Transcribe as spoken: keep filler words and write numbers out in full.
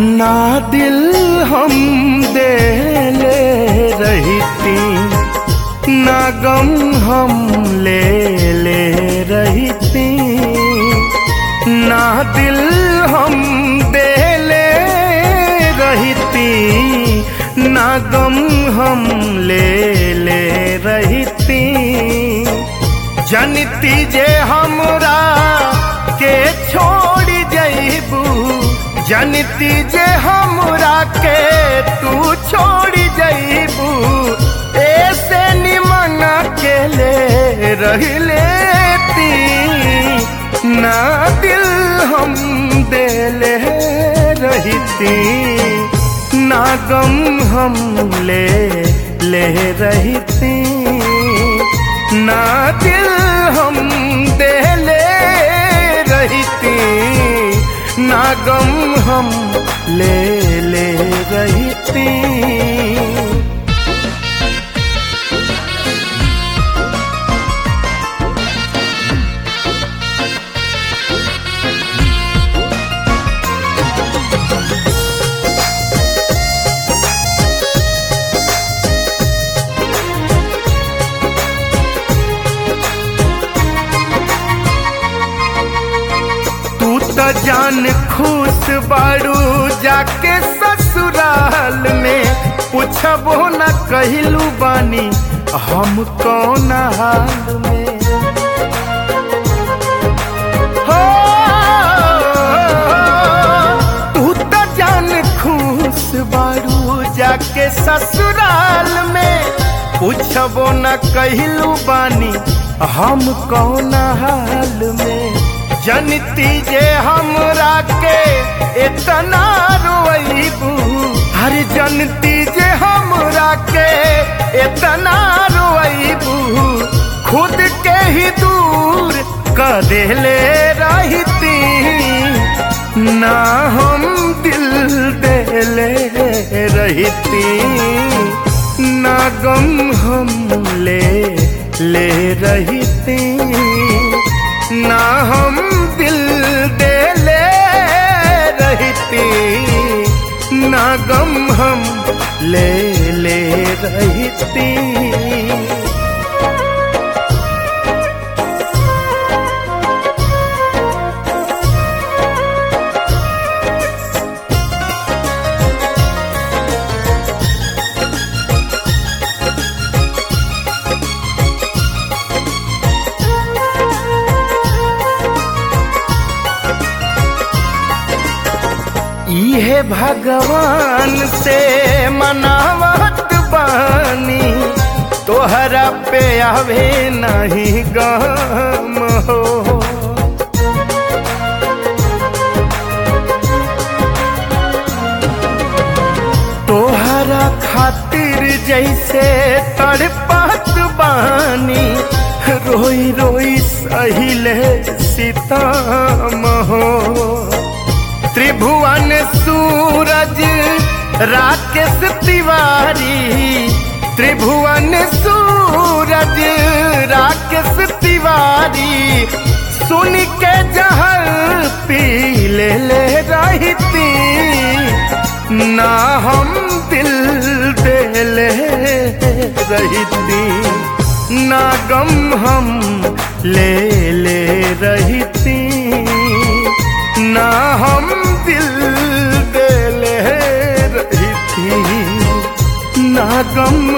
ना दिल हम देले रहती, ना गम हम ले ले रहती। ना दिल हम देले रहती, ना गम हम ले ले रहती। जनती जे हमरा के छोड़ जइबू, जनती जे हमरा के तू छोड़ जइबू, ऐसे निमन के ले रह लेती। ना दिल हम देले रहती, ना गम हम ले ले रहती। ना दिल हम देले रहती, ना गम हम ले ले रहती। तो जान खुश बारू जाके ससुराल में, पूछबो न कहलू बानी हम कौन हाल में। हो तू तो जान खुश बारू जाके ससुराल में, पूछबो न कहलू बानी हम कौन हाल में। जनती जे हमरा के इतना रोइबू, हर जनती जे हमरा के इतना रोइबू, खुद के ही दूर कर देले रहती। ना हम दिल देले रहती, ना गम हम ले ले रहती। ना हम दिल देले रहती, ना गम हम ले ले रहती। इहे भगवान से मनावत बानी, तोहरा पे आवे नहीं गम हो। तोहरा खातिर जैसे तड़पत बानी, रोई रोई सहिले सितम हो। त्रिभुवन सूरज राकेश तिवारी, त्रिभुवन सूरज राकेश तिवारी, सुन के जहर पी ले ले रहती। ना हम दिल देले रहती, ना गम हम ले ले रहती। ना हम दिल देले रहती, ना गम